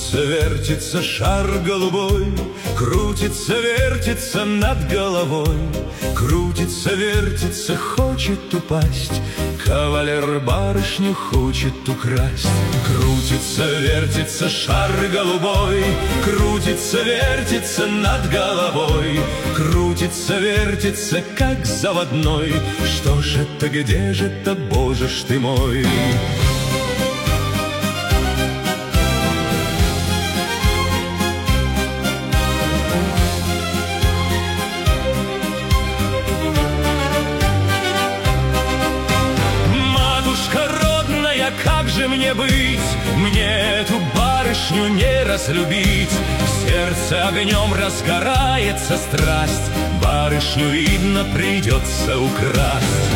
Крутится, вертится шар голубой, крутится, вертится над головой, крутится, вертится, хочет упасть, кавалер барышню хочет украсть. Крутится, вертится шар голубой, крутится, вертится над головой, крутится, вертится, как заводной. Что ж это, где же это, боже ж ты мой? Как же мне быть? Мне эту барышню не разлюбить. В сердце огнем разгорается страсть, барышню, видно, придется украсть.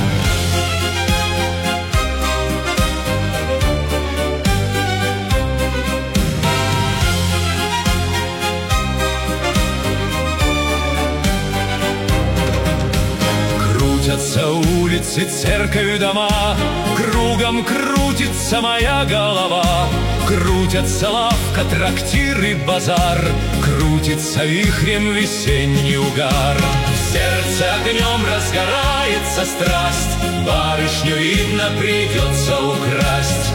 Крутятся улицы, церковь, дома, кругом крутится моя голова. Крутятся лавка, трактир и базар, крутится вихрем весенний угар. В сердце огнем разгорается страсть, барышню, видно, придется украсть.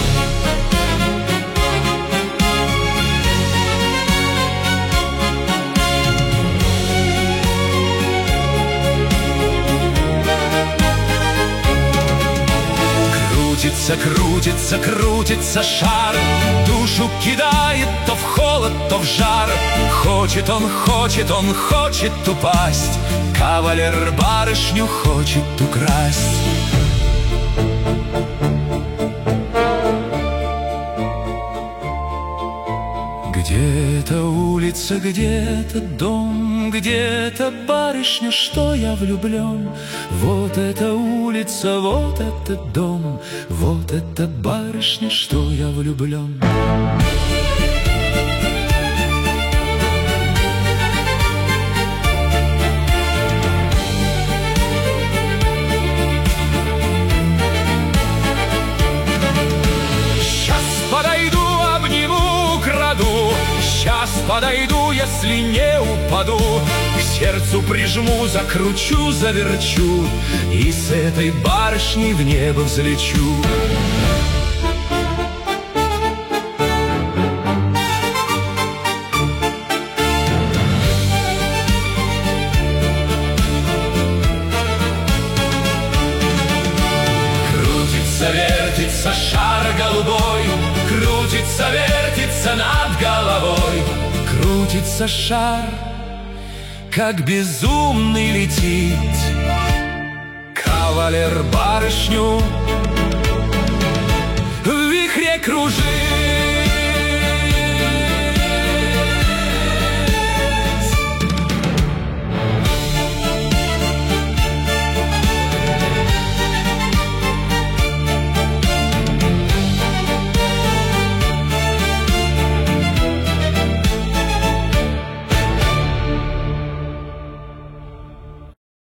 Крутится, крутится, крутится шар, душу кидает то в холод, то в жар. Хочет он, хочет он, хочет упасть, кавалер барышню хочет украсть. Где-то улица, где-то дом, где-то барышня, что я влюблен. Вот эта улица, вот этот дом, вот эта барышня, что я влюблен. Сейчас подойду, если не упаду, к сердцу прижму, закручу, заверчу, и с этой барышней в небо взлечу. Крутится, вертится шар голубой, крутится, вертится над головой, крутится шар, как безумный летит, кавалер барышню